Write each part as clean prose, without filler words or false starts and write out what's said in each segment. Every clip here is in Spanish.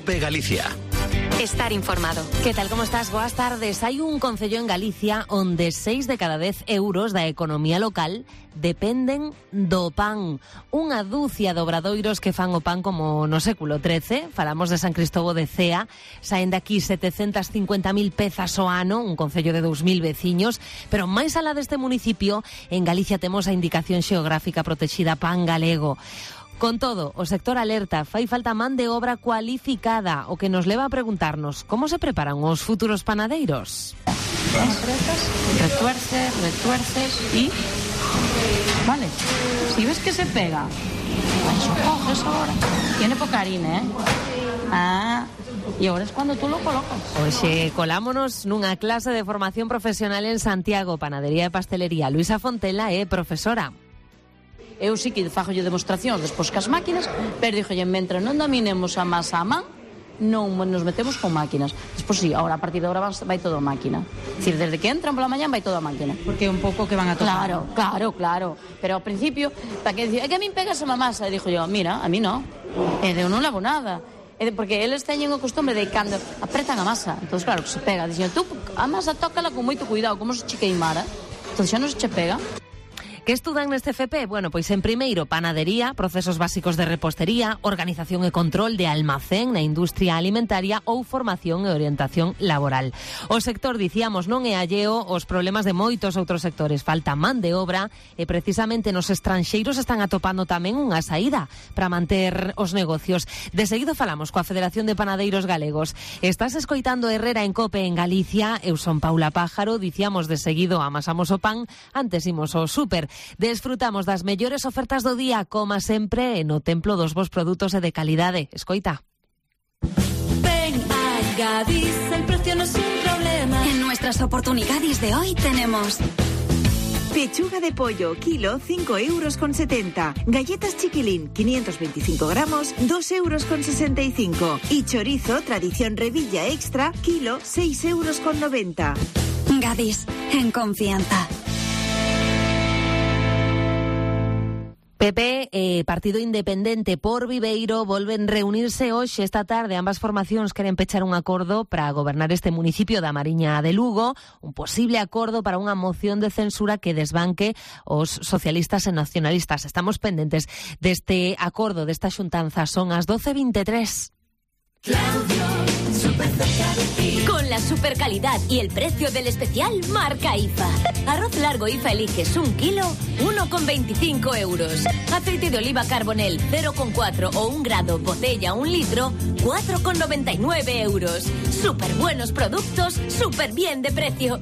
COPE Galicia. Estar informado. Que tal, como estás? Boas tardes. Hai un concello en Galicia onde 6 de cada 10 euros da economía local dependen do pan. Unha dúcia de obradoiros que fan o pan como no século XIII. Falamos de San Cristóbal de Cea. Saen de aquí 750.000 pezas ao ano, un concello de 2.000 veciños. Pero máis alá deste municipio, en Galicia temos a indicación xeográfica protexida pan galego. Con todo, o sector alerta, fai falta man de obra cualificada, o que nos leva a preguntarnos como se preparan os futuros panadeiros. Retuerces y... Vale, si ves que se pega, eso coges ahora. Tiene poca harina, y ahora es cuando tú lo colocas. Oxe, colámonos nunha clase de formación profesional en Santiago, panadería e pastelería. Luisa Fontela é profesora. Eu sí que fagolle demostracións despois cas máquinas, pero dixolle, mentre non dominemos a masa a man, non nos metemos con máquinas. Despois sí, ahora a partir de ahora vai todo a máquina. Es decir, desde que entran pola mañá vai todo a máquina. Porque é un pouco que van a tocar. Claro. Pero ao principio, para que dicir, é que a min pegas a masa, e dixo yo, mira, a mí non. E eu non lavo nada. Porque eles teñen o costumbre de cando apretan a masa, entón claro que se pega. Dixo, tú a masa tócala con moito cuidado, como se che queimara. Entón xa non se che pega. Que estudan neste FP? Bueno, pois en primeiro, panadería, procesos básicos de repostería, organización e control de almacén na industria alimentaria ou formación e orientación laboral. O sector, dicíamos, non é alleo aos problemas de moitos outros sectores. Falta man de obra e precisamente nos estranxeiros están atopando tamén unha saída para manter os negocios. De seguido falamos coa Federación de Panadeiros Galegos. Estás escoitando Herrera en COPE en Galicia. Eu son Paula Pájaro. Dicíamos de seguido amasamos o pan, antes imos ao súper. Desfrutamos das mellores ofertas do día, como sempre, no templo dos vos produtos e de calidade. Escoita. Ven a Gadis, el precio no es un problema. En nuestras oportunidades de hoy tenemos... Pechuga de pollo, kilo, 5,70 euros. Galletas Chiquilín, 525 gramos, 2,65 euros. Y chorizo, tradición Revilla Extra, kilo, 6,90 euros. Gadis, en confianza. PP e Partido Independente por Viveiro volven reunirse hoxe esta tarde. Ambas formacións queren pechar un acordo para gobernar este municipio da Mariña de Lugo, un posible acordo para unha moción de censura que desbanque os socialistas e nacionalistas. Estamos pendentes deste acordo, desta xuntanza. Son as 12:23. Claudio, súper cerca de ti. Con la super calidad y el precio del especial, marca IFA. Arroz largo IFA eliges 1 kilo, 1,25 euros. Aceite de oliva Carbonell 0,4 o 1 grado, botella 1 litro, 4,99 euros. Súper buenos productos, súper bien de precio.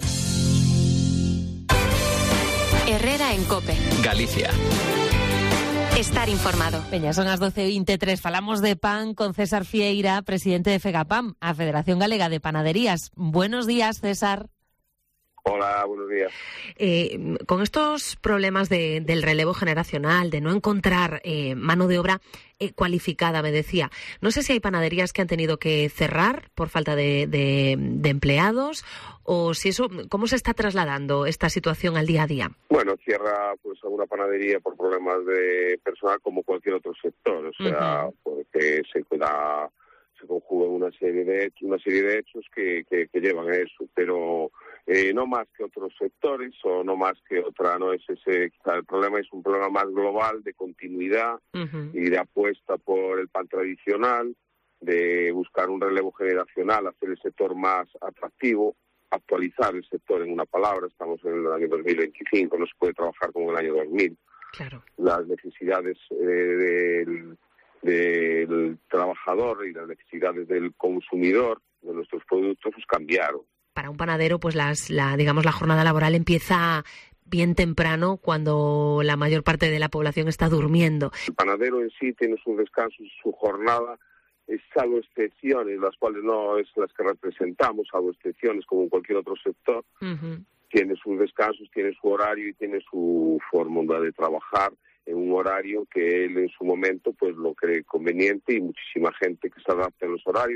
Herrera en COPE. Galicia. Estar informado. Peña, son as 12:23. Falamos de pan con César Fieira, presidente de FEGAPAM, a Federación Galega de Panaderías. Buenos días, César. Hola, buenos días. Con estos problemas del relevo generacional, de no encontrar mano de obra cualificada, me decía, no sé si hay panaderías que han tenido que cerrar por falta de empleados, o si eso, ¿cómo se está trasladando esta situación al día a día? Bueno, cierra pues alguna panadería por problemas de personal como cualquier otro sector, o sea, porque se conjugan una serie de hechos que llevan a eso, pero no más que otros sectores o no más que otra, no es ese, quizá el problema es un problema más global de continuidad y de apuesta por el pan tradicional, de buscar un relevo generacional, hacer el sector más atractivo, actualizar el sector en una palabra. Estamos en el año 2025, no se puede trabajar como en el año 2000. Claro. Las necesidades del trabajador y las necesidades del consumidor de nuestros productos pues cambiaron. Para un panadero, pues la jornada laboral empieza bien temprano, cuando la mayor parte de la población está durmiendo. El panadero en sí tiene sus descansos, su jornada, es salvo excepciones, las cuales no es las que representamos, salvo excepciones como en cualquier otro sector, tiene sus descansos, tiene su horario y tiene su fórmula de trabajar en un horario que él en su momento pues lo cree conveniente, y muchísima gente que se adapta en los horarios.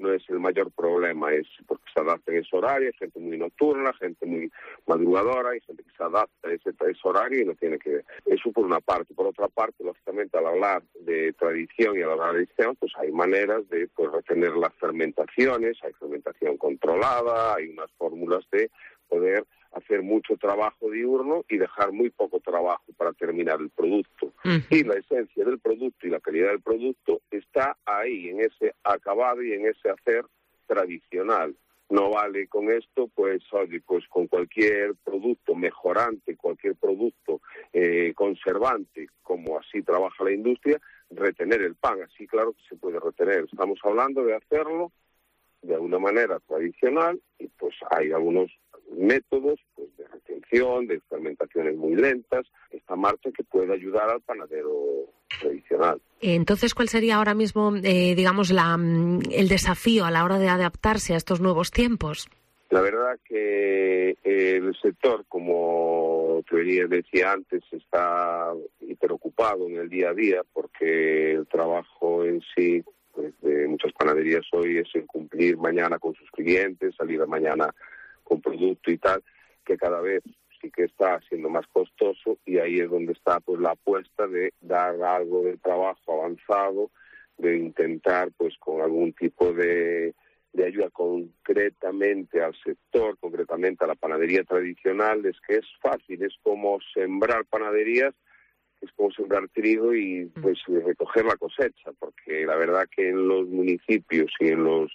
no es el mayor problema, es porque se adapta en ese horario, hay gente muy nocturna, gente muy madrugadora, hay gente que se adapta a ese horario y no tiene que ver. Eso por una parte. Por otra parte, lógicamente, al hablar de tradición y al hablar de tradición, pues hay maneras de retener las fermentaciones, hay fermentación controlada, hay unas fórmulas de poder hacer mucho trabajo diurno y dejar muy poco trabajo para terminar el producto. Y la esencia del producto y la calidad del producto está ahí, en ese acabado y en ese hacer tradicional. No vale con esto, pues con cualquier producto mejorante, cualquier producto conservante, como así trabaja la industria, retener el pan. Así claro que se puede retener. Estamos hablando de hacerlo de una manera tradicional y pues hay algunos métodos pues de retención, de fermentaciones muy lentas, esta marcha que puede ayudar al panadero tradicional. Entonces, ¿cuál sería ahora mismo, digamos, el desafío a la hora de adaptarse a estos nuevos tiempos? La verdad que el sector, como te decía antes, está hiperocupado en el día a día porque el trabajo en sí pues, de muchas panaderías hoy es el cumplir mañana con sus clientes, salir mañana con producto y tal, que cada vez sí que está siendo más costoso y ahí es donde está pues la apuesta de dar algo de trabajo avanzado, de intentar pues con algún tipo de ayuda concretamente al sector, concretamente a la panadería tradicional. Es que es fácil, es como sembrar panaderías, es como sembrar trigo y pues recoger la cosecha, porque la verdad que en los municipios y en los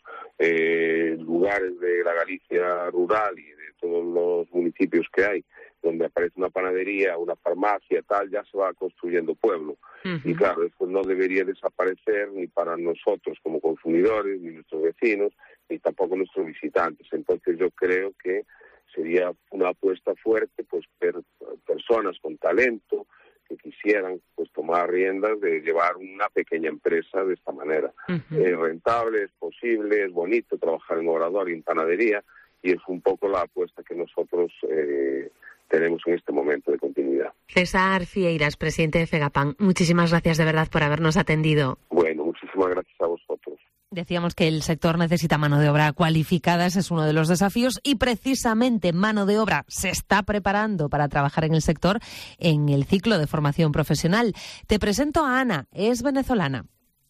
lugares de la Galicia rural y de todos los municipios que hay, donde aparece una panadería, una farmacia, tal, ya se va construyendo pueblo. Y claro, eso no debería desaparecer ni para nosotros como consumidores, ni nuestros vecinos, ni tampoco nuestros visitantes. Entonces yo creo que sería una apuesta fuerte, pues personas con talento, que quisieran pues tomar riendas de llevar una pequeña empresa de esta manera. Es rentable, es posible, es bonito trabajar en obrador y en panadería, y es un poco la apuesta que nosotros tenemos en este momento de continuidad. César Fieiras, presidente de Fegapan, muchísimas gracias de verdad por habernos atendido. Bueno, muchísimas gracias a vosotros. Decíamos que el sector necesita mano de obra cualificada, ese es uno de los desafíos, y precisamente mano de obra se está preparando para trabajar en el sector en el ciclo de formación profesional. Te presento a Ana, es venezolana.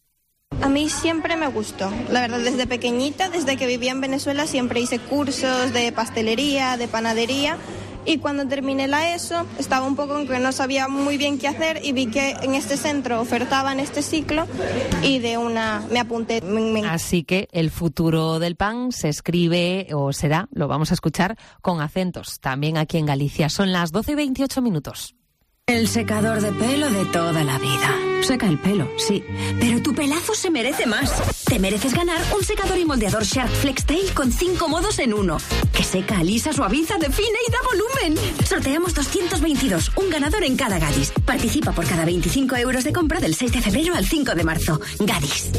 A mí siempre me gustó, la verdad, desde pequeñita, desde que vivía en Venezuela, siempre hice cursos de pastelería, de panadería. Y cuando terminé la ESO, estaba un poco en que no sabía muy bien qué hacer y vi que en este centro ofertaban este ciclo y de una me apunté. Así que el futuro del pan se escribe, o será, lo vamos a escuchar, con acentos. También aquí en Galicia. Son las 12:28. El secador de pelo de toda la vida. Seca el pelo, sí, pero tu pelazo se merece más. Te mereces ganar un secador y moldeador Shark FlexTail con 5 modos en uno. Que seca, alisa, suaviza, define y da volumen. Sorteamos 222, un ganador en cada Gadis. Participa por cada 25 euros de compra del 6 de febrero al 5 de marzo. Gadis.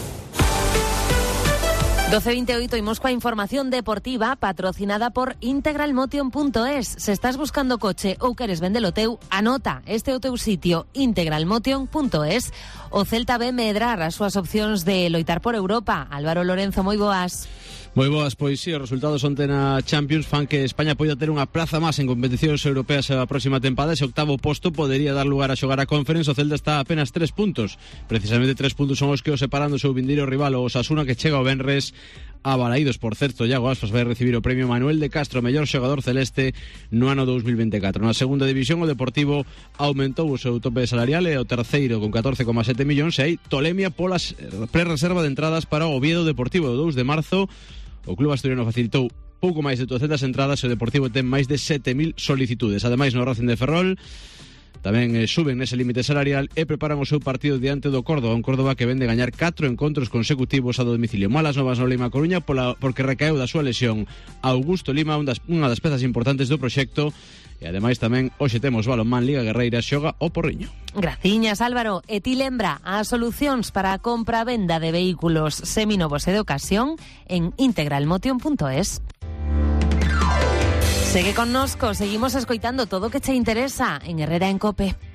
12:28 y Moscoa, información deportiva patrocinada por integralmotion.es. Se estás buscando coche ou queres vendelo teu, anota este o teu sitio integralmotion.es. O Celta B medrar as súas opcións de loitar por Europa. Álvaro Lorenzo, moi boas. Moi boas, pois sí, os resultados onte na Champions fan que España poida ter unha praza máis en competicións europeas a próxima tempada. Ese octavo posto podería dar lugar a xogar a Conference. O Celta está a apenas 3 puntos. Precisamente 3 puntos son os que o separan do seu vindeiro rival, o Osasuna, que chega o venres a Balaídos. Por certo, Iago Aspas vai recibir o premio Manuel de Castro, mellor xogador celeste no ano 2024. Na segunda división, o Deportivo aumentou o seu tope salarial e o terceiro con 14,7 millóns, e hai tolemia polas pre-reserva de entradas para o Oviedo Deportivo. O 2 de marzo o club asturiano facilitou pouco máis de 200 entradas e o Deportivo ten máis de 7.000 solicitudes. Ademais, no Racing de Ferrol tamén suben nese límite salarial e preparan o seu partido diante do Córdoba, un Córdoba que ven de gañar 4 encontros consecutivos a domicilio. Malas novas no Lima Coruña porque recaeu da súa lesión Augusto Lima, unha das pezas importantes do proxecto. E ademais tamén hoxe temos balonmán Liga Guerreira, xoga o Porriño. Graciñas, Álvaro. E ti lembra as solucións para a compra-venda de vehículos seminovos e de ocasión en integralmotion.es. Segue connosco, seguimos escoitando todo o que che interesa en Herrera en Cope.